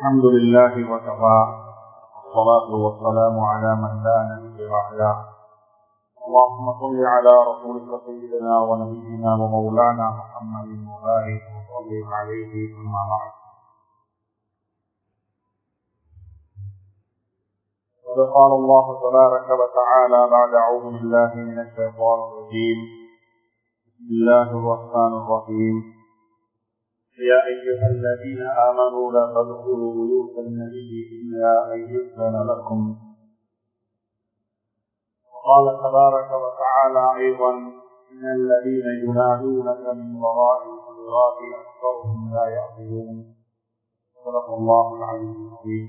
الحمد لله وكفى والصلاة والسلام على من لا نبي بعده. اللهم صل على رسولك سيدنا ونبينا ومولانا محمد وبارك وسلم عليه أما بعد. قال الله تبارك وتعالى بعد أعوذ بالله من الشيطان الرجيم. بسم الله الرحمن الرحيم. يا أيها الذين آمنوا لا تدخلوا بيوت النبي إلا أن يؤذن لكم. قال تبارك وتعالى أيضا إن الذين ينادونك من وراء الحجرات أكثرهم لا يعقلون. صدق الله العلي العظيم.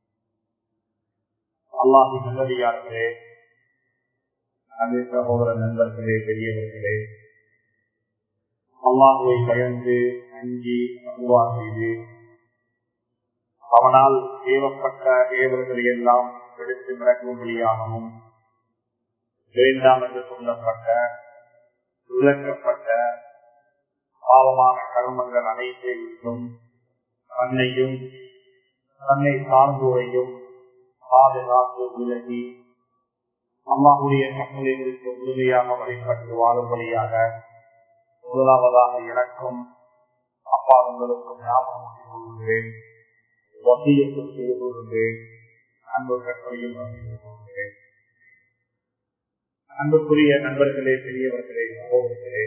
அல்லாஹ்வின் நல்லடியார்களே, அன்பு சகோதர நண்பர்களே, பெரியவர்களே, அல்லாஹ்வை பயந்து அஞ்சி தக்வா செய்து அவனால் ஏவப்பட்ட ஏவல்களை எல்லாம் எடுத்து நடக்கும்படியாகவும் வேண்டாம் என்று சொல்லப்பட்ட விளக்கப்பட்ட பாவமான கர்மங்கள் அனைத்தையும் தன்னையும் தன்னை சார்ந்தோரையும் பாதுகாத்து விலகி அல்லாஹ்வுடைய கட்டளைகளுக்கு உறுதியாக வழிபட்டு வாழும்படியாக முதலாவதாக எனக்கும் அப்பா உங்களுக்கும் ஞாபகம் கொள்கிறேன், வசியத்தை செய்து கொள்கிறேன், அன்பு கட்டளையும் கொள்கிறேன். அன்புக்குரிய நண்பர்களே, பெரியவர்களே, சகோதரர்களே,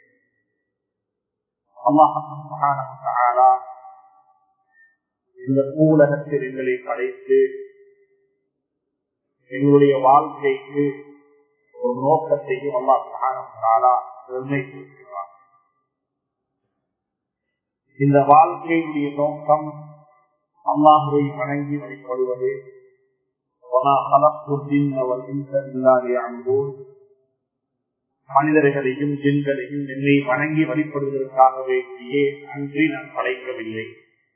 அல்லாஹ் சுப்ஹானஹு வ தஆலா இந்த பூவுலகத்தில் எங்களை படைத்து எங்களுடைய வாழ்க்கைக்கு ஒரு நோக்கத்தையும் அல்லாஹ் சுப்ஹானஹு வ தஆலா நிர்ணயித்திருக்கிறார். இந்த வாழ்க்கையுடைய நோக்கம் அல்லாஹ்வை வணங்கி வழிபடுவது. மனிதர்களையும் ஜின்களையும் என்னை வணங்கி வழிபடுவதற்காகவே அன்றி நான் படைக்கவில்லை.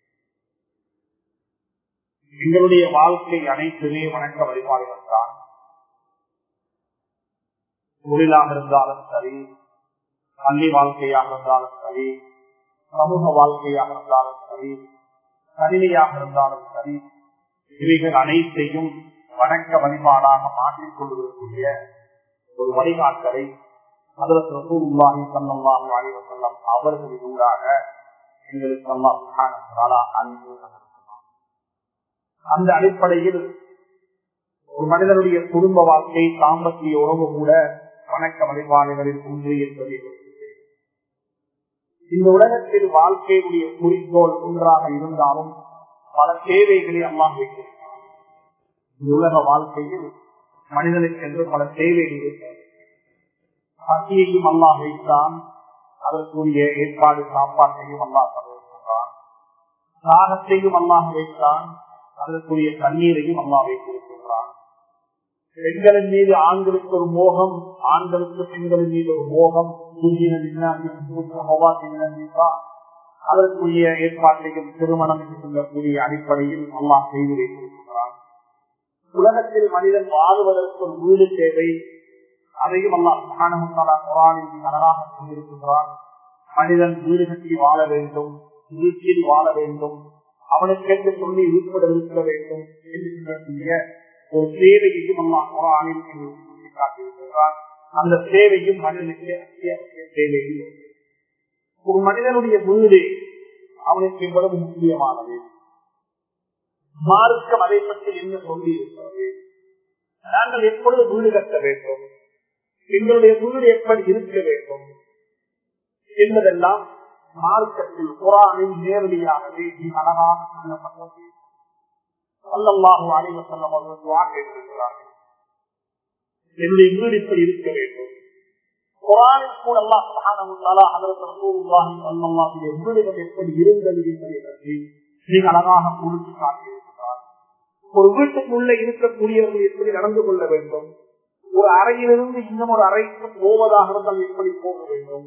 எங்களுடைய வாழ்க்கை அனைத்துமே வணக்க வழிபாடுகள் தான். தொழிலாக இருந்தாலும் சரி, பள்ளி வாழ்க்கையாக இருந்தாலும் சரி, சமூக வாழ்க்கையாக இருந்தாலும் சரி, கணினியாக இருந்தாலும் சரி, இவைகள் அனைத்தையும் வணக்க வழிபாடாக மாற்றிக் கொள்வதற்குரிய ஒரு வழிகாட்டலை ஹஜ்ரத் ரசூலுல்லாஹி ஸல்லல்லாஹு அலைஹி வஸல்லம் அவர்களின் ஊடாக எங்களுக்கு அல்லாஹ் சுப்ஹானஹு வ தஆலா அனுப்பினார். அந்த அடிப்படையில் ஒரு மனிதனுடைய குடும்ப வாழ்க்கை, தாம்பத்திய உறவு கூட வணக்க வழிபாடுகளில் ஒன்று என்பதை இந்த உலகத்தில் வாழ்க்கையுடைய குறிக்கோள் ஒன்றாக இருந்தாலும் பல தேவைகளை அல்லாஹ் வைத்திருக்கிறார். இந்த உலக வாழ்க்கையில் மனிதனுக்கு என்று பல தேவைகள் இருக்கிறது. பசியையும் அல்லாஹ் வைத்தான், அதற்குரிய ஏற்பாடு சாப்பாட்டையும் அல்லாஹ் தந்திருக்கிறான். தாகத்தையும் அல்லாஹ் வைத்தான், அதற்குரிய தண்ணீரையும் அல்லாஹ் வைத்திருக்கிறான். பெண்களின் மீது ஆண்களுக்கு ஒரு மோகம், ஆண்களுக்கு பெண்களின் மீது ஒரு மோகம், அதற்குரிய ஏற்பாட்டையும் திருமணம் என்று சொல்லக்கூடிய அடிப்படையில் அல்லாஹ் செய்து வைத்திருக்கிறான். உலகத்தில் மனிதன் வாழ்வதற்கு ஒரு வீடு தேவை, அதையும் அல்லாஹ் சுப்ஹானஹு வ தஆலா குர்ஆனில் அழகாக சொல்லியிருக்கிறான். மனிதன் வீடு கட்டி வாழ வேண்டும், வீட்டில் வாழ வேண்டும், அவனுக்கென்று சொல்லி உட்பட இருக்க வேண்டும் என்று சொல்லக்கூடிய ஒரு சேவையையும் அல்லாஹ் குர்ஆனில் சொல்லி காட்டியிருக்கிறான். அந்த சேவையும் மனிதனுக்கு அத்தியாவசிய சேவையில் ஒரு மனிதனுடைய வீடு அவனுக்கு எவ்வளவு முக்கியமானது. மார்க்கம் அதை பற்றி என்ன சொல்லி இருக்கிறது, நாங்கள் எப்பொழுது வீடு கட்ட வேண்டும், எங்களுடைய வீடு எப்படி இருக்க வேண்டும் என்பதெல்லாம் மார்க்கத்தில் குர்ஆனில் நேரடியாகவே அழகாக சொல்லப்பட்டது. ஸல்லல்லாஹு அலைஹி வஸல்லம் அவர்கள் துஆ கேட்டிருக்கிறார்கள், என்னுடைய வீடு இப்படி இருக்க வேண்டும். குர்ஆனில் கூட அல்லாஹ் சுப்ஹானஹு வ தஆலா ஹஜ்ரத் ரசூலுல்லாஹி ஸல்லல்லாஹு அலைஹி வஸல்லம் வீடுகள் எப்படி இருந்தது என்பதை பற்றி மிக அழகாக குறித்து காட்டியிருக்கிறார். ஒரு வீட்டுக்குள்ள இருக்கக்கூடியவர்கள் எப்படி நடந்து கொள்ள வேண்டும், ஒரு அறையிலிருந்து இன்னும் ஒரு அறைக்கு போவதாக இருந்தால் எப்படி போக வேண்டும்.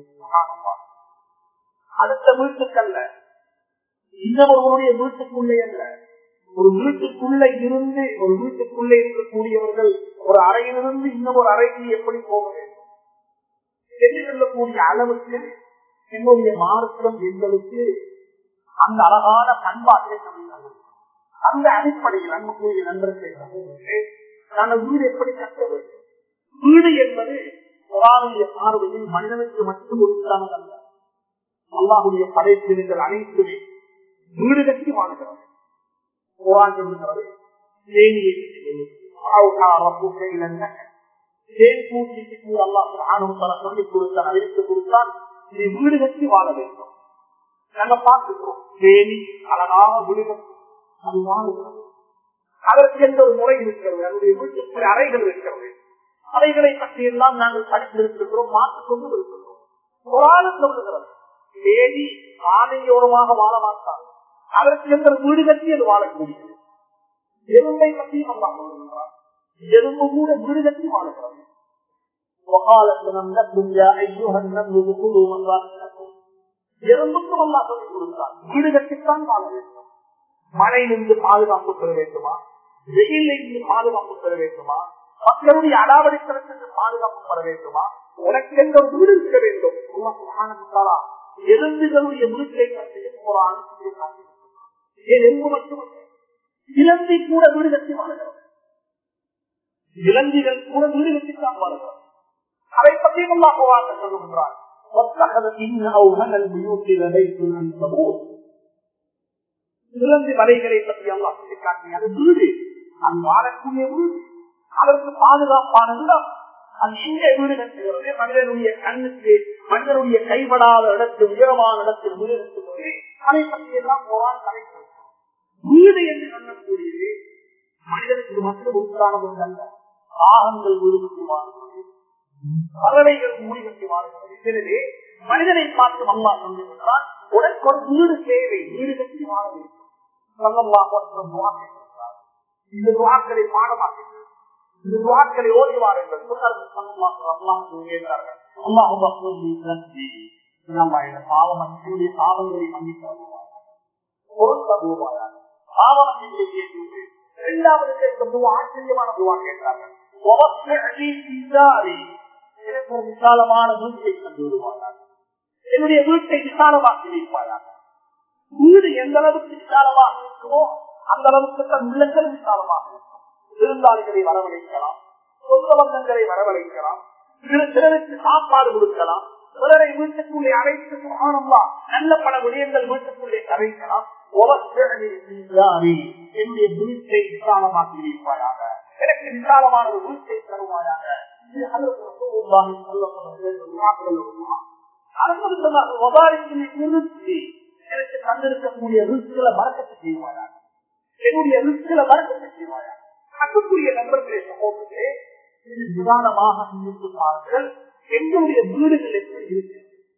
அடுத்த வீட்டுக்கல்ல, இன்னும் ஒருவருடைய வீட்டுக்குள்ளே அல்ல, ஒரு வீட்டுக்குள்ள இருந்து ஒரு வீட்டுக்குள்ளே இருக்கக்கூடியவர்கள் ஒரு அறையிலிருந்து இன்னும் ஒரு அறைக்கு எப்படி போக வேண்டும் என்று சொல்லக்கூடிய அளவுக்கு என்னுடைய மார்க்கம் எங்களுக்கு அந்த அழகான பண்பாட்டை அந்த அடிப்படையில் அன்புக்குரிய நண்பர்களே நாங்கள் வீடு எப்படி கட்ட வேண்டும்? வீடு என்பது குர்ஆனுடைய பார்வையில் மனிதனுக்கு மட்டும் உரித்தானது அல்ல. அல்லாஹ்வுடைய படைப்பினங்கள் அனைத்துமே வீடு கட்டி வாழ்கிறது. குர்ஆன் சொல்லுகிறது சொல்லிக் கொடுத்தான், அறிவித்து கொடுத்தான், நீ வீடு கட்டி வாழ வேண்டும். நாங்க பார்த்துக்கிறோம் தேனி அழகாக வீடு கட்டி அது வாழுகிறது. அதற்கு எந்த ஒரு முறை இருக்கிறது, அதனுடைய வீட்டுக்குரிய அறைகள் இருக்கிறது. அறைகளை பற்றி எல்லாம் நாங்கள் படித்திருக்கிறோம், மாற்றிக் கொண்டு இருக்கிறோம். குர்ஆன் சொல்லுகிறது தேனி ஆணையோரமாக வாழ மாட்டார், அதற்கு எந்த வீடு கட்டி அது வாழக்கூடியது. எறும்பை பற்றியும் அல்லாஹ் சொல்லுகிறார், எறும்பு கூட வீடு கட்டி வாழுகிறது. எறும்புக்கும் அல்லாஹ் சொல்லிக் கொடுத்தார், வீடு கட்டித்தான் வாழ வேண்டும். மழையிலிருந்து பாதுகாப்பு பெற வேண்டுமா, வெயிலிருந்து பாதுகாப்பு பெற வேண்டுமா, மக்களுடைய அடாவடித்தனத்திற்கு பாதுகாப்பு பெற வேண்டுமா, உனக்கு எந்த ஒரு வீடு இருக்க வேண்டும். எறும்புகளுடைய வீட்டை பற்றியும் குர்ஆன் எறும்பு மட்டுமல்ல, இலந்தை கூட வீடு கட்டி வாழ்கிறது. இலந்திகள் கூட வீடு கட்டித்தான் வாழ்கிறது. அதை பற்றியும் அல்லாஹ் குர்ஆனில் சொல்லுகின்றார், இலந்தி மலைகளை பற்றி அல்லாஹ் சுட்டிக்காட்டிய அது வீடு, அது வாழக்கூடிய வீடு, அதற்கு பாதுகாப்பான இடம். அது எங்கே வீடு கட்டுகிறது? மனிதனுடைய கண்ணுக்கு மனிதனுடைய கைப்படாத இடத்தில் உயரமான இடத்தில் வீடு கட்டுகிறது. அதை பற்றி எல்லாம் குர்ஆன் கலைக்கிறது. வீடு என்று சொல்லக்கூடியது மனிதனுக்கு மட்டும் உண்டானது அல்ல. காகங்கள் வீடு கட்டி வாழ்கிறது, பறவைகள் வீடு கட்டி வாழ்கிறது. எனவே மனிதனை பார்த்து அல்லாஹ் சொல்லுகிறான், உனக்கு ஒரு வீடு தேவை, வீடு கட்டி வாழ வேண்டும். இந்த துஆக்களை பாடமாக்கிட்டு இந்த துஆக்களை ஓடி வாருங்கள். பாவங்களை மன்னிக்க இரண்டாவது ஆச்சரியமான துவா கேட்டார்கள், எனக்கு ஒரு விசாலமான வீட்டை தந்து விடுவார்கள், என்னுடைய வீட்டை விசாலமாக்கி வைப்பார்கள். வீடு எந்த அளவுக்கு விசாலமாக இருக்குமோ அந்த அளவுக்கு தன் உள்ளங்கள் விசாலமாக இருக்கும். விருந்தாளிகளை வரவழைக்கலாம், சொந்த பந்தங்களை வரவழைக்கலாம், சிலருக்கு சாப்பாடு கொடுக்கலாம், சிலரை வீட்டுக்குள்ளே அழைத்து சுகானம்லாம் நல்ல பல விடயங்கள் வீட்டுக்குள்ளே கரைக்கலாம். என்னுடைய வீட்டை விசாலமாக்கி வைப்பாயாக, எனக்கு விசாலமான ஒரு வீட்டை தருவாயாக. எனக்கு தந்திருக்கக்கூடிய ரிஸ்களை மறக்கத்தை செய்வாயாக, என்னுடைய ரிஸ்களை மறக்கத்தை செய்வாயாக. அன்புக்குரிய நண்பர்களே, சகோதரர்களே, இது நிதானமாக சிந்தித்து பாருங்கள். எங்களுடைய வீடுகள் எப்படி இருக்கிறது?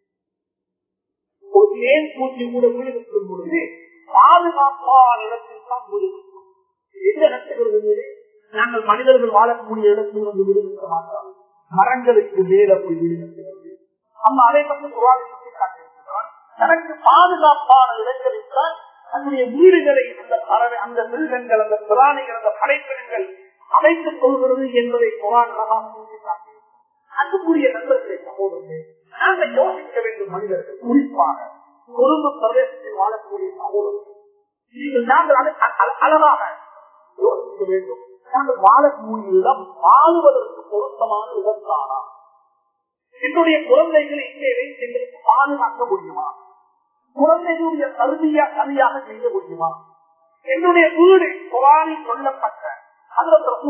ஒரு ஏன் பூச்சி கூட வீடு கட்டும் பொழுது பாதுகாப்பான இடத்தில் தான் வீடு கட்டும். எந்த இடத்துக்கு நாங்கள் மனிதர்கள் வாழக்கூடிய இடத்தில் வந்து வீடு கட்ட மாட்டோம், மரங்களுக்கு மேல போய் வீடு கட்டுகிறது. நம்ம அதை பற்றி குர்ஆன் சுட்டி காட்டியிருக்கிறான். தனக்கு பாதுகாப்பான இடங்களில் தான் தன்னுடைய வீடுகளை அந்த மிருகங்கள், அந்த பிராணிகள், அந்த படைப்பினங்கள் அமைத்துக் கொள்கிறது என்பதை குர்ஆன் அழகாக சுட்டி காட்டியிருக்கிறார். அன்புக்குரிய நண்பர்களை, சகோதரர்களே, நாங்கள் யோசிக்க வேண்டும். மனிதர்கள் குறிப்பாக குடும்ப பிரதேசத்தில் வாழக்கூடிய சகோதரர்கள், நாங்கள் அழகாக யோசிக்க வேண்டும். நாங்கள் வாழக்கூடிய இடம் வாழுவதற்கு பொருத்தமான இடத்தானா? என்னுடைய குழந்தைகளை இங்கே வைத்து எங்களுக்கு பாதுகாக்க முடியுமா? குழந்தைகளுடைய கல்வியா சரியாக செய்ய முடியுமா? என்னுடைய வீடு குர்ஆனில் சொல்லப்பட்ட அந்த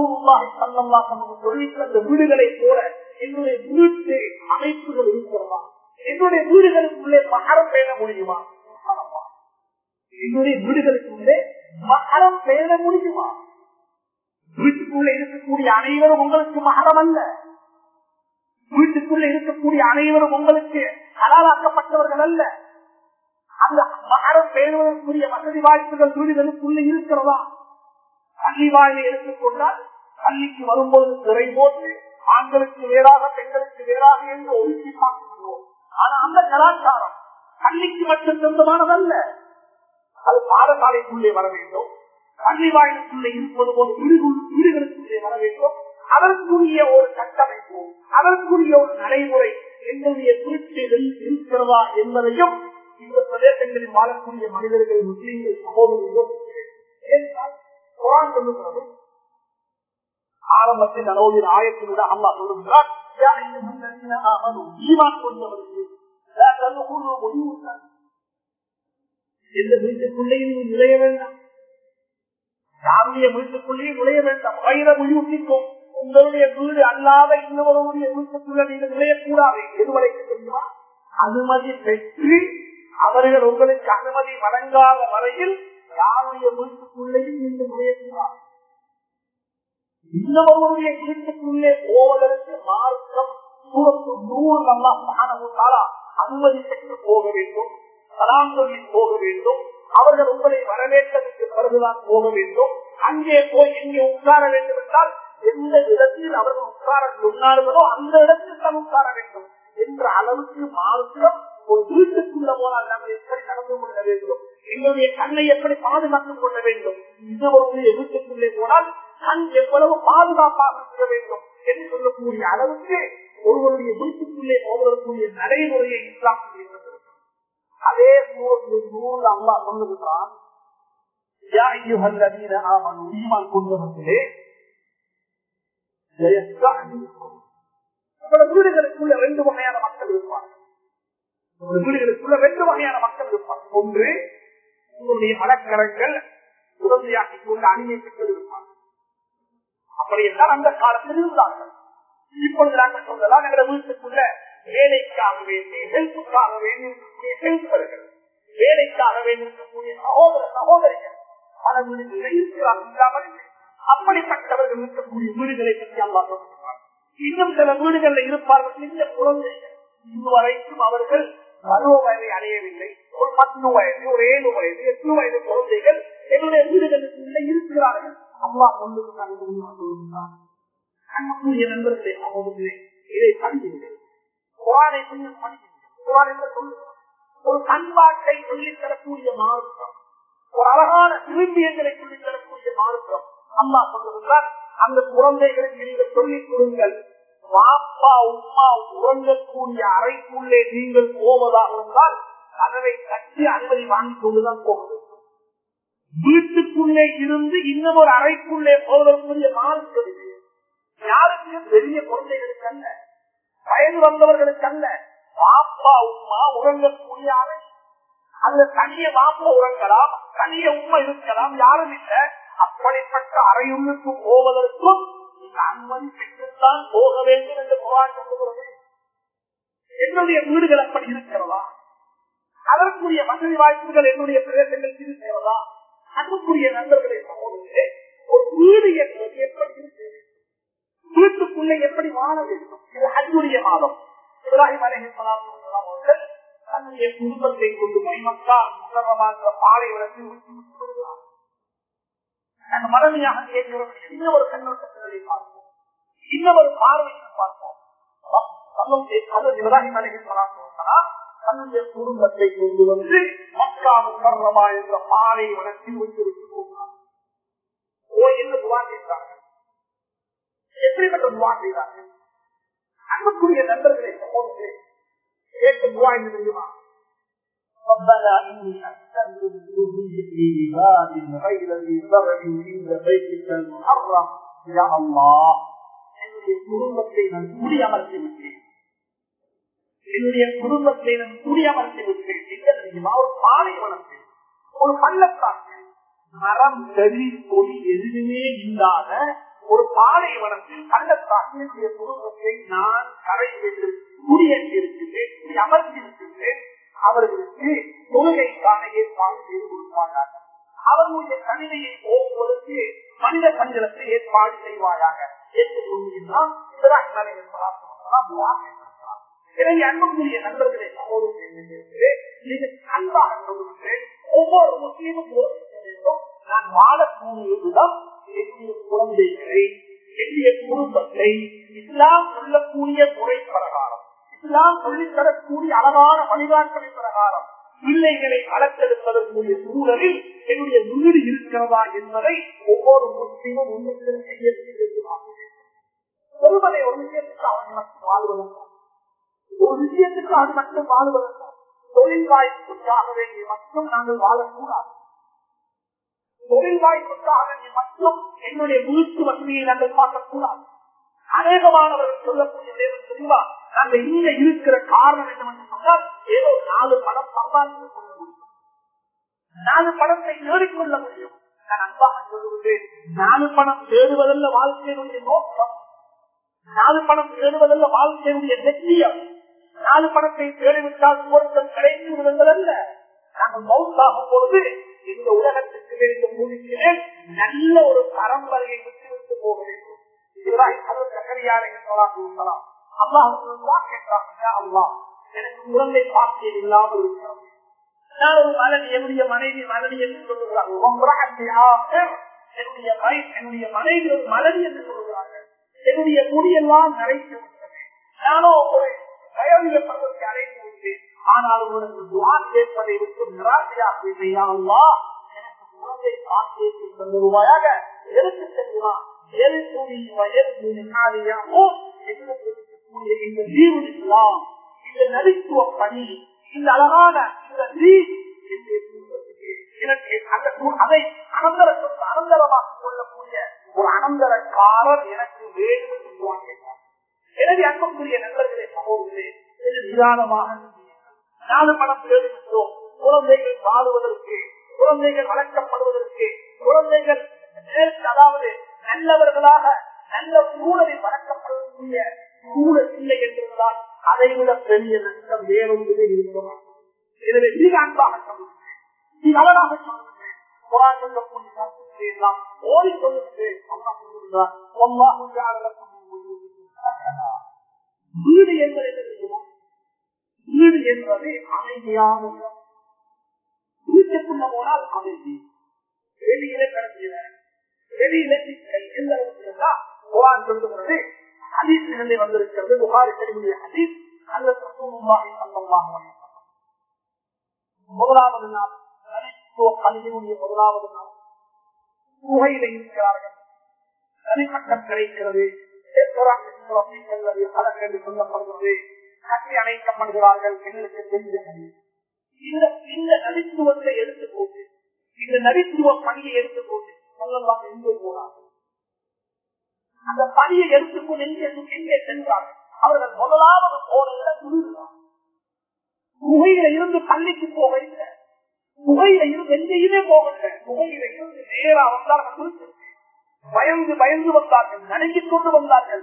வீடுகளை போல என்னுடைய வீட்டு அமைப்புகள் இருக்கிறதா? என்னுடைய வீடுகளுக்குள்ளே மகரம் பேண முடியுமா? என்னுடைய வீடுகளுக்குள்ளே மகரம் பேண முடியுமா? வீட்டுக்குள்ள இருக்கக்கூடிய அனைவரும் உங்களுக்கு மகரம் அல்ல. வீட்டுக்குள்ள இருக்கக்கூடிய அனைவரும் உங்களுக்கு ஹலாலாக்கப்பட்டவர்கள் அல்ல. அந்த மகரம் பேணுவதற்குரிய வசதி வாய்ப்புகள் வீடுகளுக்குள்ள இருக்கிறதா? பள்ளி வாயிலை எடுத்துக்கொண்டால் பள்ளிக்கு வரும்போது திரை போட்டு ஆண்களுக்கு வேறாக பெண்களுக்கு வேறாக என்று ஒதுக்கி பார்க்கிறோம். ஆனா அந்த கலாச்சாரம் பள்ளிக்கு மட்டும் சொந்தமானதல்ல. அது பாடசாலைக்குள்ளே வர வேண்டும், பள்ளி வாயிலுக்குள்ளே இருப்பது போல் வீடுகளுக்குள்ளே வர வேண்டும். அதற்குரிய ஒரு கட்டமைப்பு, அதற்குரிய ஒரு நடைமுறை எங்களுடைய வீடுகளில் இருக்கிறதா என்பதையும் இந்த பிரதேசங்களில் வாழக்கூடிய மனிதர்கள், முஸ்லீம்கள், சகோதரர்கள் சொல்லுகிறது. ஆரம்பத்தில் நலோவின் ஆயத்தினுட அல்லா சொல்லுகிறார், ஈமான் கொண்டவர்கள் எந்த வீட்டுக்குள்ளேயும் நுழைய வேண்டாம், யாருடைய வீட்டுக்குள்ளேயும் நுழைய வேண்டாம். வயிற முடிவுக்கும் உங்களுடைய வீடு அல்லாத இன்னொருடைய வீட்டுக்குள்ள நீங்கள் நுழையக்கூடாது. எதுவரைக்கு தெரியுமா? அனுமதி பெற்று அவர்கள் உங்களுக்கு அனுமதி வழங்காத வரையில் யாருடைய வீட்டுக்குள்ளேயும் நீங்கள் நுழையக்கூடாது. இன்னொருடைய வீட்டுக்குள்ளே போவதற்கு மார்க்கம் அனுமதி பெற்று போக வேண்டும், சலாம் சொல்லி போக வேண்டும். அவர்கள் உங்களை வரவேற்றதற்கு பிறகுதான் போக வேண்டும். அங்கே போய் இங்கே உட்கார வேண்டும் என்றால் எந்த இடத்தில் அவர்கள் உட்கார சொன்னார்களோ அந்த இடத்தில் தான் உட்கார வேண்டும் என்ற அளவுக்கு மார்க்கம் ஒரு வீட்டுக்குள்ள போனால் நம்ம எப்படி நடந்து கொள்ள வேண்டும், எங்களுடைய கண்ணை எப்படி பாதுகாத்துக் கொள்ள வேண்டும், இன்னொருடைய வீட்டுக்குள்ளே போனால் கண் எவ்வளவு பாதுகாப்பாக இருக்க வேண்டும் என்று சொல்லக்கூடிய அளவுக்கு ஒருவருடைய வீட்டுக்குள்ளே போவதற்குரிய நடைமுறையை இஸ்லாம் சொல்லியிருக்கிறது. அதே நூல் அல்லாஹ் சொல்லுகிறான், ஈமான் கொண்டவர்களே வீடுகளுக்குள்ள 2 வகையான மக்கள் இருப்பார்கள். வீடுகளுக்குள்ள 2 வகையான மக்கள் இருப்பார்கள். ஒன்று உங்களுடைய மனக்கரங்கள் உடந்தையாக்கிக் கொண்டு அணியப்பட்டு இருப்பார்கள். அப்படி என்றால் அந்த காலத்தில் இருந்தார்கள். இப்பொழுது நாங்கள் சொல்லலாம், எங்கள் வீட்டுக்குள்ள வேலைக்காக வேண்டி ஹெல்ப்புக்காக வேண்டி இருக்கக்கூடிய ஹெல்ப்பர்கள், வேலைக்காக வேண்டி இருக்கக்கூடிய சகோதர சகோதரிகள் பல வீடுகளில் இருக்கிறார்கள். அப்படிப்பட்டவர்கள் இருக்கக்கூடிய வீடுகளை பற்றி அல்லாஹ் சொல்லுகிறார். இன்னும் சில வீடுகளில் இருப்பார்கள் சின்ன குழந்தைகள், இதுவரைக்கும் அவர்கள் 60 வயதை அடையவில்லை. ஒரு 10 வயது, ஒரு 7 வயது, 8 வயது குழந்தைகள் என்னுடைய வீடுகளுக்கு இருக்கிறார்கள். அல்லாஹ் சொல்லுகிறார், அன்புக்குரிய நண்பர்களே, அவர்களே இதை படிக்கிறீர்கள், குர்ஆனை கொஞ்சம் படிக்கிறீர்கள். குர்ஆன் என்ன சொல்லுகிறார்? ஒரு பண்பாட்டை சொல்லித் தரக்கூடிய மார்க்கம், ஒரு அழகான விரும்பியங்களை சொல்லித் தரக்கூடிய மார்க்கம். அல்லாஹ் சொல்லுகிறார், அந்த குழந்தைகளுக்கு நீங்கள் சொல்லிக் கொடுங்கள், வாப்பா உம்மா உறங்கக்கூடிய அறைக்குள்ளே நீங்கள் போவதாக இருந்தால் கதவை கட்டி அனுமதி வாங்கிக் கொண்டுதான் போக வேண்டும். வீட்டுக்குள்ளே இருந்து இன்னும் ஒரு அறைக்குள்ளே போவதற்குரிய மார்க்கம் இது. யாருக்கு? பெரிய குழந்தைகளுக்கு அல்ல, வயது வந்தவர்களுக்கு அல்ல. வாப்பா உம்மா உறங்கக்கூடிய அறை, அந்த தனிய வாப்பா உறங்கலாம், தனிய உண்மை இருக்கலாம், யாரும் இல்லை. அப்படிப்பட்ட அறையுள்ளுக்கு போவதற்கும் அனுமதி பெற்றுத்தான் போக வேண்டும் என்று குர்ஆன் சொல்லுகிறது. என்னுடைய வீடுகள் அப்படி இருக்கிறதா? அதற்குரிய வசதி வாய்ப்புகள் என்னுடைய பிரதேசங்களுக்கு இருக்கிறதா? அன்புக்குரிய நண்பர்களை சகோதரர்களே, ஒரு வீடு என்பது எப்படி இருக்க வேண்டும், வீட்டுக்குள்ளே எப்படி வாழ வேண்டும்? இது ஹஜ்ஜுடைய மாதம். இப்ராஹிம் அலைஹிஸ்ஸலாம் அவர்கள் தன்னுடைய குடும்பத்தை கொண்டு மக்கா முகர்ரமாக பாலைவனத்தில் விட்டு வருகிறார். நாங்கள் மறமையாக கேட்கிறோம். இன்னொரு கண்ணோட்டத்தை பார்ப்போம், இன்னொரு பார்வையில் பார்ப்போம். இப்ராஹிம் அலைஹிஸ்ஸலாம் தன்னுடைய குடும்பத்தை கொண்டு வந்து மக்கா முகர்ரமா என்ற பாலைவனத்தில் விட்டு போகிறார். என்று துவா செய்கிறார்கள். எப்படிப்பட்ட துவா செய்கிறார்கள்? அன்புக்குரிய நண்பர்களை சகோதரர்களே, கேட்கும் துவா என்ன தெரியுமா? ربنا إني أسكنت من ذريتي بباب غير ذي زرع عند بيتك المحرم يا الله. என்னுடைய குடும்பத்தை நான் குடியமர்த்தி விட்டேன், என்னுடைய குடும்பத்தை நான் குடியமர்த்தி விட்டேன். ஒரு பாலைவனத்தில், ஒரு பள்ளத்தாக்கு, மரம் செடி கொடி எதுவுமே இல்லாத ஒரு பாலைவனத்தில் பள்ளத்தாக்கு என்னுடைய குடும்பத்தை நான் கரை வைத்து குடியேற்றிருக்கிறேன், அமர்த்திருக்கிறேன். அவர்களுக்கு தொழுகைக்கான ஏற்பாடு செய்து கொடுப்பாயாக. அவர்களுடைய தனிமையை போக்குவதற்கு மனித சஞ்சலத்தை ஏற்பாடு செய்வாயாக என்று சொல்லியிருந்தால் இப்ராஹிம் அலைஹிஸ்ஸலாம் எனவே அன்புக்குரிய நண்பர்களை சகோதரர்களே, நீங்கள் அன்பாக சொல்லுகிறேன், ஒவ்வொரு முஸ்லீமும் யோசிக்க வேண்டும், நான் வாழக்கூடிய விதம் என்னுடைய குழந்தைகளை, என்னுடைய குடும்பத்தை இஸ்லாம் சொல்லக்கூடிய முறை பிரகாரம், இஸ்லாம் சொல்லித்தரக்கூடிய அழகான வழிகாட்டலின் பிரகாரம் பிள்ளைகளை வளர்த்தெடுப்பதற்குரிய சூழலில் என்னுடைய வீடு இருக்கிறதா என்பதை ஒவ்வொரு முஸ்லீமும் உண்மையில் செய்ய ஒருவரை ஒரு விஷயத்துக்கு அவன் மட்டும் வாழ்வதற்கு, ஒரு விஷயத்துக்கு அது மட்டும் வாழ்வதற்கு, தொழில் வாய்ப்புக்காக வேண்டிய மட்டும் நாங்கள் வாழக்கூடாது. தொழில் வாய்ப்புக்காக மட்டும் என்னுடைய முழுத்து வசதியை நாங்கள் பார்க்கக்கூடாது. அநேகமானவர்கள் சொல்லக்கூடிய நேரம் தெரியுமா, நாங்கள் இங்க இருக்கிற காரணம் என்னவென்று சொன்னால் ஏதோ 4 பணம் சம்பாதித்துக் கொள்ள முடியும், 4 பணத்தை தேடிக்கொள்ள முடியும். நான் அன்பாக சொல்லுகிறேன், 4 பணம் தேடுவதல்ல வாழ்க்கையினுடைய நோக்கம், 4 பணம் தேடுவதல்ல வாழ்க்கையினுடைய லட்சியம். 4 பணத்தை தேடிவிட்டால் சுவர்க்கம் கிடைத்து விடுவதல்ல. நாங்கள் மௌத்தாகும் பொழுது இந்த உலகத்துக்கு வேண்டிய மூலிகளே நல்ல ஒரு பரம்பரையை விட்டுவிட்டு போக வேண்டும். எனக்கு குழந்தை பாக்கியம் இல்லாமல் இருக்கிறது. நான் ஒரு மலனி, என்னுடைய மனைவி மலனி என்று சொல்லுகிறார்கள். என்னுடைய மனைவி ஒரு மலனி என்று சொல்லுகிறார்கள். என்னுடைய முடியெல்லாம் நிறைத்து விட்டது. நானோ ஒரு வயதில பருவத்தை அடைந்து விட்டேன். ஆனால் உங்களுக்கு துவா கேட்பதை விட்டு நிராசையாக இல்லையா, எனக்கு குழந்தை பாக்கியத்தை தந்துருவாயாக. எதுக்கு தெரியுமா, இந்த ஜீவனிக்கலாம், இந்த நடித்துவ பணி, இந்த அழகான இந்த அதை அனந்தரமாக கொள்ளக்கூடிய ஒரு அனந்தரக்காரர் எனக்கு வேண்டும் என்று கேட்டார். எனவே அன்புக்குரிய நண்பர்களே, சகோதரர்களே, நிதானமாக 4 பணம் தேடிவிட்டோம். குழந்தைகள் வாழுவதற்கு, குழந்தைகள் வளர்க்கப்படுவதற்கு, குழந்தைகள் அதாவது நல்லவர்களாக நல்ல சூழலில் வளர்க்கப்படுவதற்குரிய சூழல் இல்லை என்றால் அதைவிட பெரிய நஷ்டம் வேறொன்றுமே இருக்க. எனவே மிக அன்பாக சொல்லுகிறேன், மிக அழகாக சொல்லுகிறேன். குரான் சொல்லக்கூடிய கருத்துக்களை எல்லாம் ஓடி சொல்லுகிறேன். அம்மா சொல்லுகிறார், வீடு என்பது என்ன தெரியுமா? வீடு என்பது அமைதியான இடம். வீட்டுக்குள்ள போனால் அமைதி, வெளியிலே கடத்தின வெளியிலே சிக்கல். எந்த அளவுக்கு குரான் சொல்லுகிறது, ஹதீஸிலிருந்து வந்திருக்கிறது. புகாரி ஷரீஃபிலே ஹதீஸ், ஹஜ்ரத் ரசூலுல்லாஹி ஸல்லல்லாஹு அலைஹி வஸல்லம் முதலாவது நாள், கல்வியுடைய முதலாவது நாள் குகையில இருக்கிறார்கள். தனிப்பட்டம் கிடைக்கிறது, சொல்லப்படுகிறது, கட்டி அணைக்கப்படுகிறார்கள். எங்களுக்கு தெரிஞ்சது இந்த நபித்துவத்தை எடுத்துக்கொண்டு, இந்த நபித்துவ பணியை எடுத்துக்கொண்டு சொல்லலாம் எங்கே போனார்கள். அந்த பணியை எடுத்துக்கொண்டு எங்கே சென்றார்கள். அவர்கள் முதலாவது போனதை துணிகிறார். குகையில இருந்து பள்ளிக்கு போக இல்லை, குகையில இருந்து எங்கேயுமே போகல, குகையில இருந்து நேரா வந்தார்கள். பயந்து பயந்து வந்தார்கள், நடுங்கிக் கொண்டு வந்தார்கள்.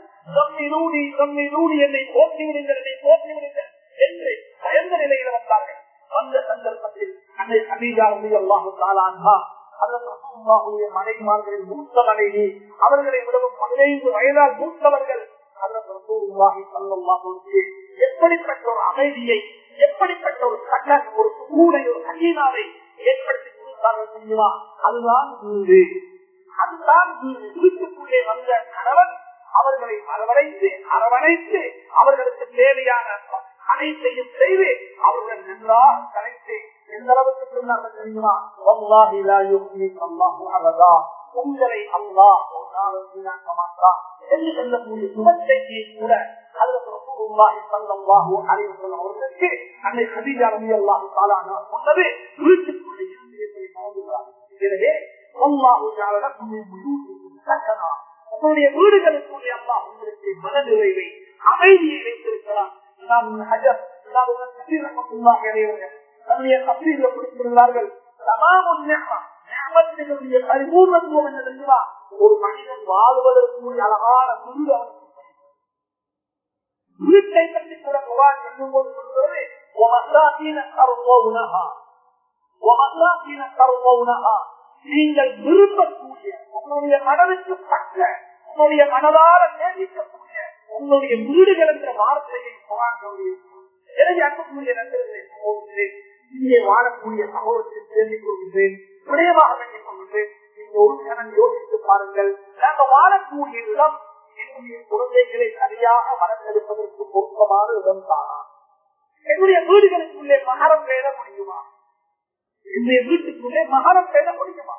என்னை போற்றி விடுங்கள், என்னை போற்றி விடுங்கள் என்று பயந்த நிலையில வந்தார்கள். வந்த சந்தர்ப்பத்தில் அன்னை ஹதீஜா ரலியல்லாஹு தஆலா அன்ஹா ரசூலுல்லாஹுடைய மனைவிமார்களின் மூத்த மனைவி, அவர்களை விடவும் 15 வயதால் மூத்தவர்கள். ரசூலுல்லாஹி ஸல்லல்லாஹு அலைஹி வஸல்லம் எப்படிப்பட்ட ஒரு அமைதியை, எப்படிப்பட்ட ஒரு சட்டம், ஒரு சுகூனை, ஒரு சகீனாவை ஏற்படுத்தி கொடுத்தார்கள் தெரியுமா? அதுதான் வீடு, அதுதான் வீட்டுக்குள்ளே வந்த கணவன் அவர்களை அரவணைத்து அவர்களுக்கு தேவையான அனைத்தையும் செய்து அவர்கள் நன்றாக கலைத்து எந்த அளவுக்கு சொன்னார்கள் தெரியுமா? வல்லாஹி லா யுஹ்லிகு அல்லாஹு அபதா, உங்களை அல்லாஹ் ஒரு நாளும் வீணாக்க மாட்டான் என்று சொல்லக்கூடிய சுபத்தை கூட ஹஜ்ரத் ரசூலுல்லாஹி ஸல்லல்லாஹு அலைஹி வஸல்லம் அவர்களுக்கு அன்னை ஹதீஜா ரலியல்லாஹு தஆலா அன்ஹா சொன்னது வீட்டுக்குள்ளே இருந்து எப்படி வாழ்கிறார்கள். எனவே அல்லாஹு ஜஅல லக்கும் மின் புயூதிக்கும் சக்கனா, உங்களுடைய வீடுகளுக்குள்ளே அல்லாஹ் உங்களுக்கு மனநிறைவை, அமைதியை வைத்திருக்கிறான். பரிபூர்ணத்துவம் என்ன தெரியுமா? ஒரு மனிதன் வாழ்வதற்கு அழகான வீடு அவனுக்கு. வீட்டை பற்றி கூட குர்ஆன் சொல்லும் போது சொல்றது, நீங்கள் விரும்பக்கூடிய, உங்களுடைய மனதுக்கு பற்ற, உங்களுடைய மனதார நேசிக்கக்கூடிய உங்களுடைய வீடுகள் என்ற வார்த்தையை குர்ஆன் சொல்லியிருக்கிறது. எனவே அன்புக்குரிய நண்பர்களே, சகோதரர்களே, இங்கே வாழக்கூடிய சகோதரத்தில் தெரிந்து கொள்கிறேன், விடயமாக வேண்டிக் கொள்கிறேன். நீங்க ஒரு கணம் யோசித்து பாருங்கள். நாங்கள் வாழக்கூடிய இடம் என்னுடைய குழந்தைகளை சரியாக வளர்த்தெடுப்பதற்கு பொருத்தமான இடம் தானா? என்னுடைய வீடுகளுக்குள்ளே மகரம் பேர முடியுமா? என்னுடைய வீட்டுக்குள்ளே மகரம் பேர முடியுமா?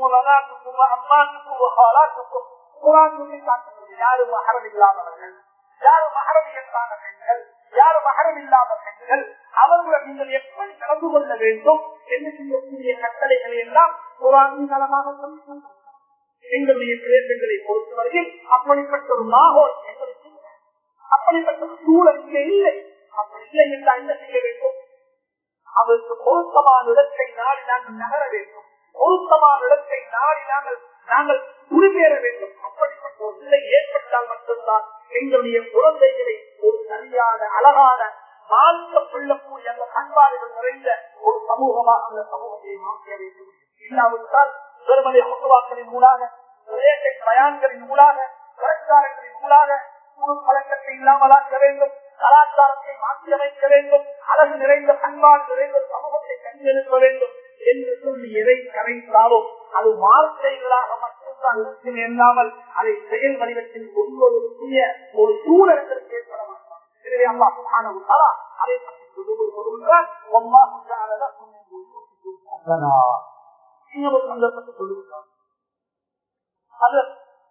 யாரு மகரம் இல்லாதவர்கள்? யாரு மகரமியத்தான பெண்கள், யாரு மகரம் இல்லாத பெண்கள், அவர்களை நீங்கள் எப்படி நடந்து கொள்ள வேண்டும் என்று செய்யக்கூடிய கட்டளைகளை எல்லாம் குர்ஆனில் அழகாக சொல்லியிருக்கிறார். எங்களுடைய பிள்ளைகளை பொறுத்தவரையில் அப்படிப்பட்ட ஒரு மாகோல் எங்களுக்கு இல்லை. அப்படிப்பட்ட ஒரு சூழல் இங்கே இல்லை. அப்படி இல்லை என்றால் என்ன செய்ய வேண்டும்? அவருக்கு பொருத்தமான இடத்தை நாடி நாங்கள் நகர வேண்டும். பொருத்தமான இடத்தை நாடி நாங்கள் உரிமையேற வேண்டும். அப்படிப்பட்ட ஒரு நிலை ஏற்பட்டால் மட்டும்தான் எங்களுடைய குழந்தைகளை ஒரு சரியான அழகான மாற்ற கொள்ளக்கூடிய அந்த பண்பாடுகள் நிறைந்த ஒரு சமூகமாக அந்த சமூகத்தை மாற்ற வேண்டும். இல்லாவிட்டால் பெருமதி முகவாக்களின் ஊடாக, பயான்களின் ஊடாக, பிரச்சாரங்களின் ஊடாக பழக்கத்தை இல்லாமலாக்க வேண்டும், கலாச்சாரத்தை மாற்றியமைக்க வேண்டும், அழகு நிறைந்த பண்பாடு நிறைந்த சமூகத்தை கண்டெடுக்க வேண்டும் என்று சொல்லி எதை கரைத்தாலும் அது வார்த்தைகளாக மட்டும்தான் இருக்கும் இல்லாமல் அதை செயல் வடிவத்தில் கொள்வதற்குரிய ஒரு சூழலுக்கு ஏற்பட மாட்டார். எனவே அல்லாஹ் சுப்ஹானஹு வ தஆலா அதை பற்றி சொல்லுகிறார். வல்லாஹு ஜஅல லக்கும் மின் புயூத்திக்கும் சகனா. இன்னொரு சந்தர்ப்பத்தை சொல்லுகிறார். அது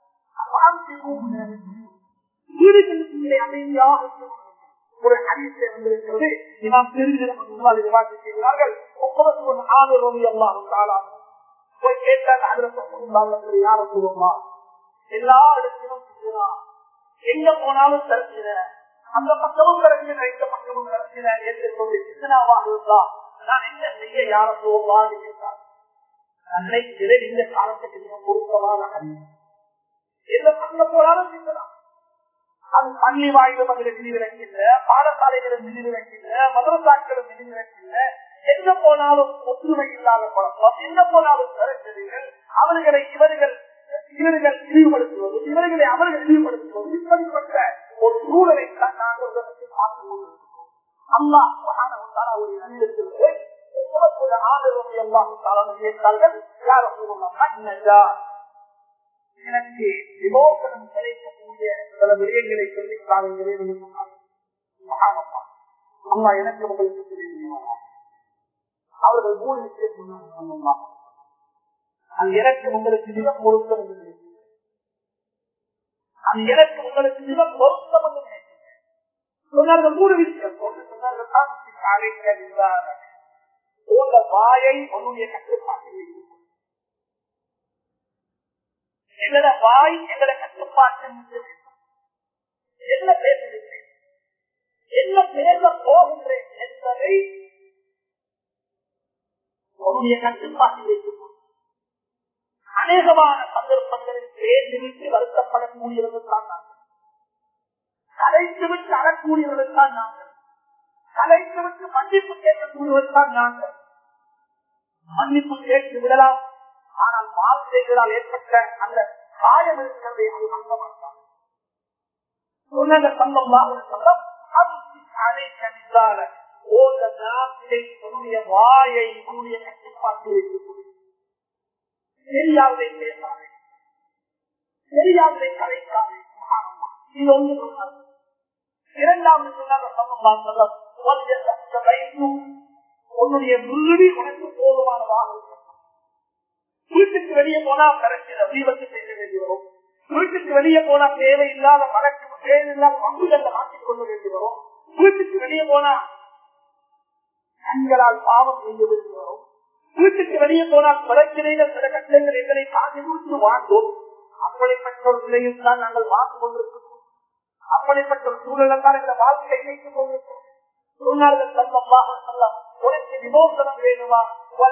வீடுகளுக்கு அமைதியாக ஒரு ஹதீஸை வந்திருக்கிறது. இமாம் திருமதி ரஹ்மத்துல்லாஹி ரிவாயத் செய்கிறார்கள். ஒவ்வொரு ஆளும் ரலியல்லாஹு தஆலா போய் கேட்டாங்க, ஹஜ்ரத் ரசூலுல்லாஹி யா ரசூலுல்லாஹ், எல்லா இடத்திலும் பிரச்சனை, எங்க போனாலும் பிரச்சனை, அந்த பக்கமும் பிரச்சனை, இந்த பக்கமும் பிரச்சனை என்று சொல்லி பிரச்சனாவாக இருந்தா நான் என்ன செய்ய யா ரசூலுல்லாஹ் கேட்டார். நினைக்கிறேன் இந்த காலத்துக்கு மிக பொருத்தமான ஹதீஸ். எந்த பக்கம் போனாலும் பிரச்சனை. அது பள்ளி வாயிலும் அதில் விதிவிலக்கில்ல, பாடசாலைகளும் விதிவிலக்கில்ல, மதரசாக்களும் விதிவிலக்கில்ல. எங்க போனாலும் ஒற்றுமை இல்லாத குழப்பம், எங்க போனாலும் பிரச்சனைகள், அவர்களை இவர்கள் இழிவுபடுத்துவது, இவர்களை அவர்கள் இழிவுபடுத்துவது, இப்படிப்பட்ட ஒரு சூழலை தான் நாங்கள் பார்த்து கொண்டிருக்கிறோம். அல்லாஹ் சுப்ஹானஹு வ தஆலா ஒரு நபியிடத்திலே ஆளுநர் அல்லாஹ் தஆலா கேட்டார்கள், யா ரசூலுல்லாஹ், எனக்கு விமோசனம் கிடைக்கக்கூடிய சில விடயங்களை சொல்லிக்காரங்களே அம்மா எனக்கு உங்களுக்கு தெரியுமா? அவர்கள் 3 விஷயத்தை அது எனக்கு உங்களுக்கு மிக பொருத்தம் என்று அது எனக்கு உங்களுக்கு மிக பொருத்தம் என்று நினைக்கிறேன். சொன்னார்கள் 3 விஷயம். சொன்னார்கள் வாயை உன்னுடைய கட்டுப்பாட்டில் வைத்துக் எங்களோட வாய் எங்களோட கட்டுப்பாட்டில் என்ன பேசுகிறேன், என்ன பேச போகின்றேன் என்பதை உன்னுடைய கட்டுப்பாட்டில் வைத்துக் அநேகமான சந்தர்ப்பங்களில் பேசிவிட்டு வருத்தப்படக்கூடியவர்கள் தான் நாங்கள், கலைத்துவிட்டு அழக்கூடியவர்கள் தான் நாங்கள், கலைத்துவிட்டு மன்னிப்பு கேட்கக்கூடியவர்கள் தான் நாங்கள். மன்னிப்பு கேட்டு விடலாம், ஆனால் வார்த்தைகளால் ஏற்பட்ட அந்த காயம் இருக்கிறதை அது நம்ப மாட்டாங்க. வாயை உன்னுடைய கட்டுப்பாட்டில் வைத்துக் தெரியாததை பேசாதே, தெரியாததை கலைக்காதே. இது ஒன்று சொன்னார். இரண்டாவது சொன்னார், உன்னுடைய வீடு உனக்கு போதுமானதாக இருக்கும். வீட்டுக்கு வெளியே போனா பிரச்சனை, தீபத்து செய்ய வேண்டி வரும். வீட்டுக்கு வெளியே போனா தேவையில்லாத வழக்கு, தேவையில்லாத பங்குகளை மாற்றிக் கொள்ள வேண்டி வரும். வீட்டுக்கு வெளியே போனா கண்களால் பாவம் செய்ய வேண்டி வரும். வீட்டுக்கு வெளியே போனால் பிரச்சனைகள் சில கட்டங்கள் எங்களை தாண்டி கொடுத்து வாழ்ந்தோம். அப்படிப்பட்ட ஒரு நிலையில் தான் நாங்கள் வாழ்ந்து கொண்டிருக்கிறோம். அப்படிப்பட்ட ஒரு சூழலில் தான் இந்த வாழ்க்கையை வைத்துக் கொண்டிருக்கிறோம். உனக்கு விமோசனம் வேணுமா?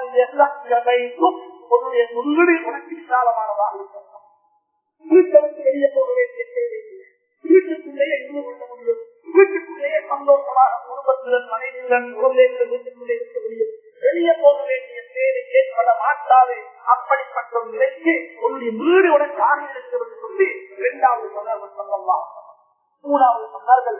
உன்னுடைய முன்னுடி உனக்கு விசாலமானதாக இருக்கும். வீட்டுக்கு வெளியே போக வேண்டிய தேவையில்லை. வீட்டுக்குள்ளேயே இருந்து கொள்ள முடியும். வீட்டுக்குள்ளேயே சந்தோஷமாக குடும்பத்துடன், மனைவியுடன், குழந்தைகளுடன் வீட்டுக்குள்ளே இருக்க முடியும். வெளியே போக வேண்டிய தேவை ஏற்பட மாட்டாது. அப்படிப்பட்ட ஒரு நிலைக்கு உன்னுடைய வீடு உனக்கு ஆகியிருக்கிறது சொல்லி 2வது சொன்னார்கள் சொல்லலாம். 3வது சொன்னார்கள்,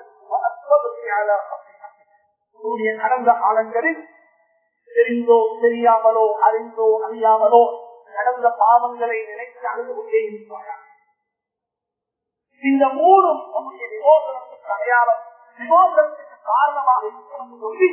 உன்னுடைய கடந்த காலங்களில் தெரிந்தோ தெரியாமலோ, அறிந்தோ அறியாமலோ நடந்த பாவங்களை நினைத்து அழுது கொண்டே இருப்பார்கள். இந்த 3ம் உன்னுடைய விமோசனத்துக்கு அடையாளம், விமோசனத்துக்கு காரணமாக இருக்கும் சொல்லி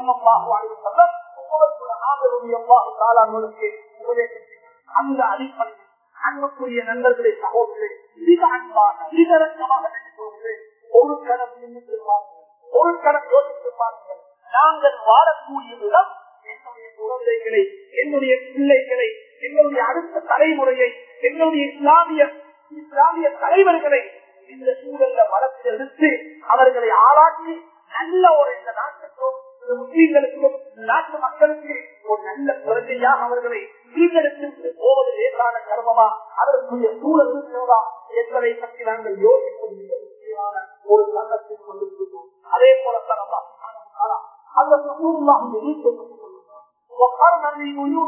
அந்த அடிப்படையில் அன்புக்குரிய நண்பர்களை சகோதரர்களை மிக அன்பாக மிகரக்கமாக நினைத்து ஒரு கணம் நின்று பாருங்கள், ஒரு கணம் யோசித்து பாருங்கள். நாங்கள் வாழக்கூடிய இடம் என்னுடைய குழந்தைகளை, என்னுடைய பிள்ளைகளை, என்னுடைய அடுத்த தலைமுறையை, என்னுடைய இஸ்லாமிய தலைவர்களை இந்த சூழல்ல வளர்த்தெடுத்து அவர்களை ஆராய்ச்சி நல்ல ஒரு இந்த நாட்டுக்கும் இந்த முஸ்லீம்களுக்கும் நாட்டு மக்களுக்கு ஒரு நல்ல பிரஜையாக அவர்களை வீட்டெடுத்து போவது லேசான கர்மமா, அதற்குரிய சூழல் இருக்கிறதா என்பதை பற்றி நாங்கள் யோசிப்பது மிக முக்கியமான ஒரு சங்கத்தில் கொண்டிருக்கிறோம். அதே போலத்தான் அல்லாஹ் சுப்ஹானஹு வ தஆலா அந்த ரசூலுல்லாஹி وقرن في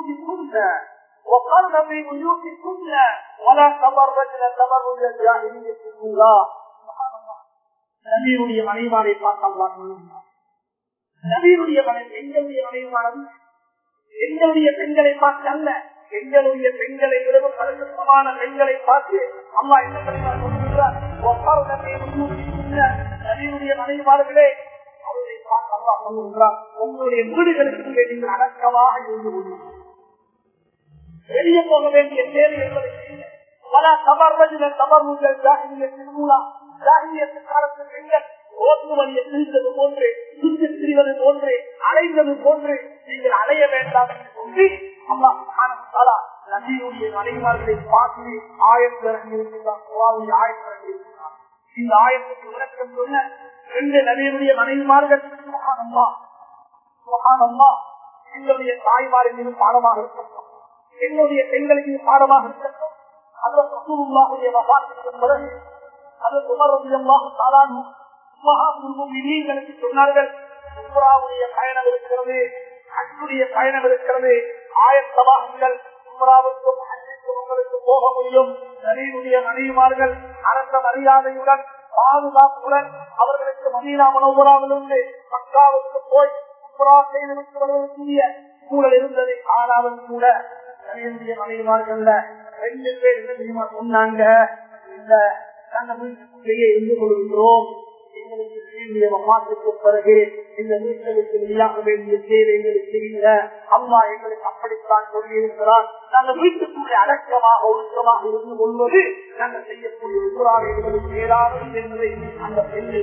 بيوتكن ولا تبرجن تبرج الجاهلية الأولى. நபியுடைய மனைவிமாரை பார்த்தால் நபியுடைய எங்களுடைய மனைவிமாரம் எங்களுடைய பெண்களை பார்த்து அல்ல, எங்களுடைய பெண்களை விடவும் பரிசுத்தமான பெண்களை பார்த்து அல்லாஹ் என்ன சொல்கிறார்? நபியுடைய மனைவிமார்களே அவர்களை பார்த்து அல்லாஹ் சொல்கிறார், உங்களுடைய வீடுகளுக்கு நீங்கள் அடக்கமாக இருந்து கொள்ளுங்கள், வெளியே போக வேண்டிய தேவை என்பதை பல தவறுகள் தவறுகள் காலத்தில் பெண்கள் ஓட்டு வழியை பிரித்தது போன்று, சுற்றி திரிவது போன்று, அலைந்தது போன்று நீங்கள் அலைய வேண்டாம் என்று சொல்லி அல்லாஹ் சுப்ஹானஹு வ தஆலா நபியுடைய மனைவிமார்களை பார்த்து ஆயத்தில் ஆயத்திருக்கிறார். இந்த ஆயத்துக்கு விளக்கம் சொன்ன 2 நபியுடைய மனைவிமார்கள் சுப்ஹானல்லாஹ் சுப்ஹானல்லாஹ் எங்களுடைய தாய்மாரின் மீது பாடமாக இருக்கட்டும், என்னுடைய பெண்களுக்கு பாடமாக இருக்கட்டும். அதில் ரசூலுல்லாஹுடைய வஃபாத்துக்கு பிறகு அதில் உமர் ரலியல்லாஹு தஆலா முஃமினீன்களுக்கு சொன்னார்கள், உம்ராவுடைய பயணம் இருக்கிறது, ஹஜ்ஜுடைய பயணம் இருக்கிறது, ஆயத்தமாகுங்கள், உம்ராவுக்கும் ஹஜ்ஜுக்கும் உங்களுக்கு போக முடியும். நபியுடைய மனைவிமார்கள் அரச மரியாதையுடன் பாதுகாப்புடன் அவர்களுக்கு மதீனா முனவ்வராவிலிருந்து மக்காவுக்கு போய் உம்ரா செய்து வருவதற்குரிய சூழல் இருந்தது. ஆனாலும் கூட நபியுடைய மனைவிமார்கள் 2 பேர் என்ன தெரியுமா சொன்னாங்க? இந்த நாங்கள் வீட்டுக்குள்ளேயே இருந்து கொள்கிறோம், எங்களுக்கு வஃபாத்துக்கு பிறகு இந்த வீட்டுக்கு வெளியாக வேண்டிய தேவை எங்களுக்கு இல்லை, அம்மா எங்களுக்கு அப்படித்தான் சொல்லி இருக்கிறார், நாங்கள் வீட்டுக்குள்ளே அடக்கமாக ஒழுக்கமாக இருந்து கொள்வது நாங்கள் செய்யக்கூடிய உத்தரவாக எங்களுக்கு ஏதாவது என்பதை அந்த பெண்ணை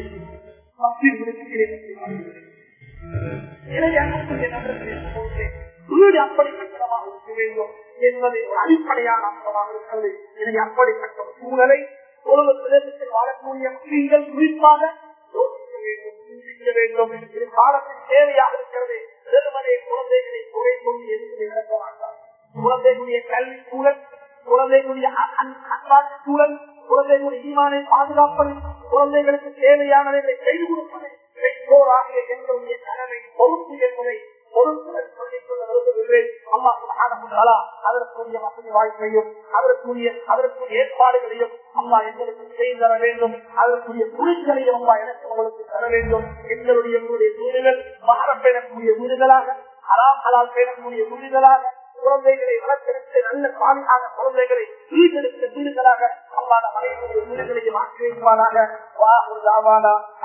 வீடு அப்படிப்பட்டமாக இருக்க வேண்டும் என்பதை ஒரு அடிப்படையான அம்சமாக இருக்கிறது. எனவே அப்படிப்பட்ட சூழலை ஒரு பிரதேசத்தில் வாழக்கூடிய முஸ்லீம்கள் குறிப்பாக யோசிக்க வேண்டும், சிந்திக்க வேண்டும். இது காலத்தின் தேவையாக இருக்கிறது. வெறுமனே குழந்தைகளை குறை கொண்டு எதுவுமே நடக்க மாட்டார். குழந்தைகளுடைய கல்வி சூழல், குழந்தைகளுடைய அன்பாட்டு சூழல், குழந்தைகளுடைய ஈமானை பாதுகாப்பது, குழந்தைகளுக்கு தேவையானதை செய்து கொடுப்பது பெற்றோராக எங்களுடைய கடமை பொறுப்பு என்பதை பொறுப்புடன் சொல்லிக் கொள்ள விரும்புகிறேன். அல்லாஹ் சுப்ஹானஹு வ தஆலா அதற்குரிய வசதி வாய்ப்பையும் அதற்குரிய ஏற்பாடுகளையும் அல்லாஹ் எங்களுக்கு செய்து தர வேண்டும். அதற்குரிய துணிச்சலையும் அல்லாஹ் எனக்கு உங்களுக்கு தர வேண்டும். எங்களுடைய வீடுகள் மஹரம் பேணக்கூடிய வீடுகளாக, ஹராம் ஹலால் பேணக்கூடிய வீடுகளாக, குழந்தைகளை வளர்த்தெடுத்து நல்ல பாலியான குழந்தைகளை வீட்டெடுத்த வீடுகளாக அல்லாஹ் நம்முடைய வீடுகளையும் ஆக்கி வைப்பானாக.